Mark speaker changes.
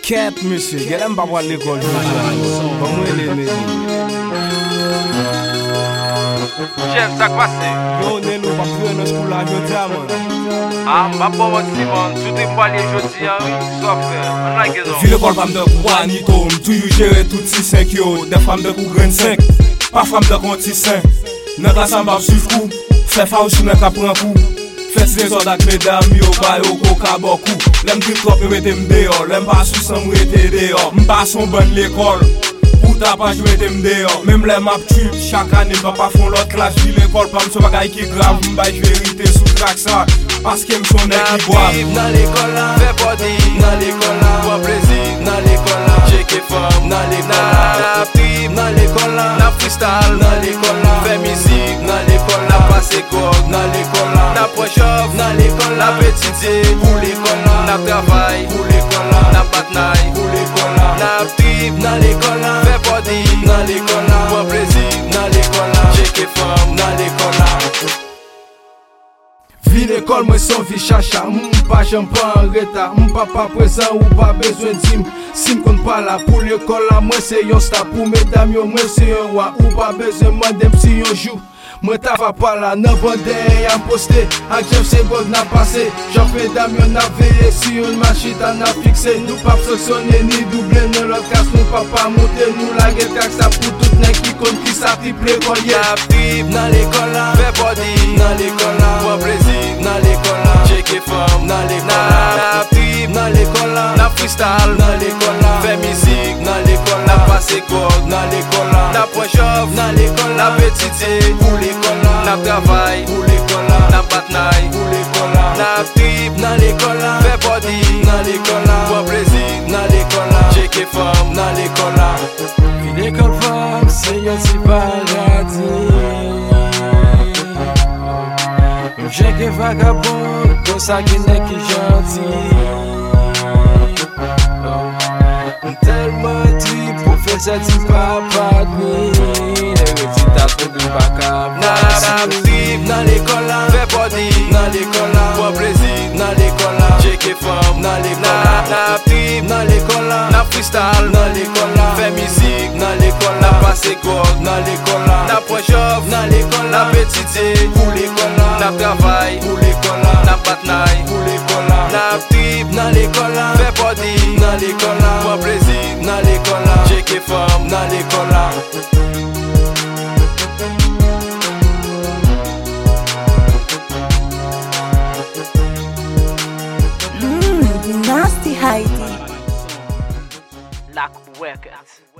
Speaker 1: Ket monsieur, gèlem pa pral l'école Bon mwen lè
Speaker 2: Jen, sak pase?
Speaker 1: Yo, Nelou, pa pwè nan skoul la jodi a man.
Speaker 2: Mba bon mwen Simon, touti mbali jodi a, so fè, an la gezon.
Speaker 1: Vi l'école pa mdek ou anito, mtou yu jere tout si 5 yo. Def pa mdek ou gren 5, pa fwa mdek konti 5. Nan klasan bab suiv kou, fè fa ou chou nan ka pran kou. Fè si rezon dak medam yo, bayo koka bokou. Lem drip trop yo mette mdeyo, lem pa sou san mwete deyo. Mba son ban l'école. Pouta pa jwete mdeyo, mèm lè map trip, chak ane pa fon lot klas. Vi l'école pa mso bagay ki grav, mbay jverite sou trak sa. Paske mson nek ki boab.
Speaker 2: Nan l'école la, fè body, nan l'école la, wap plezi, nan l'école la, cheke fam, nan l'école la, na trip, nan l'école la, na freestyle, nan l'école la, fè mizik, nan l'école la, pase kog, nan l'école la, na pochov, nan l'école la, petite, pou l'école la, na travay, pou l'école la, na batnay, pou l'école la, na trip, nan l'école la, fè body, nan l'école la, wap plezi, nan l'école la, cheke fam, nan l'école la.
Speaker 3: Vi l'école mwen son vi chacha, pa jem pa en reta. Mpa pa prezant ou pa bezwen dim. Sim kon pa la pou l'école la, mwen se yon sta pou mesdames yo, mwen se yon wa. Ou pa bezwen mandem si yon jou. Mwen ta va pa la, nan vende yon poste. Ak jem se god nan pase. Jan fe dam yon na veye, si yon machita nan fikse. Nou pa psosyone ni double, nan lot kas nou pa pa monte. Nou la get kak sa pou tout nek ki kon ki sa triple kolye.
Speaker 2: Na trip, nan l'école la, fè body, nan l'école la, wap plezi, nan l'école la, cheke fam, nan l'école la, na trip, nan l'école la, na freestyle, nan l'école la, fè mizik, nan l'école la, pase kog, nan l'école la, na pochov, nan l'école la, petite, pou l'école la, na travay, pou l'école la, na batnay, pou l'école la, na trip, nan l'école la, fè body, nan l'école la, wap plezi, nan l'école la, cheke fam, nan l'école la.
Speaker 3: Vi l'école fam, se yon si paradis. Cheke vagabond, kon sa ki nek ki janti. Telman trip pou fè se ti papa dmi. Le reti ta pou di baka
Speaker 2: Na trip, nan l'école la, fè body, nan l'école la, wap plezi, nan l'école la, cheke fam, nan l'école la, na trip, nan l'école la, na freestyle, nan l'école la, fè mizik, nan l'école la, pase kog, nan l'école la, na pochov, nan l'école la, petite, pou l'école la, na travay, pou l'école la, na batnay, pou l'école la, na trip, nan l'école la, fè body, nan l'école la, wap plezi, nan l'école la, cheke fam, nan l'école la.
Speaker 4: Nasty Heidi.
Speaker 5: Lock Records.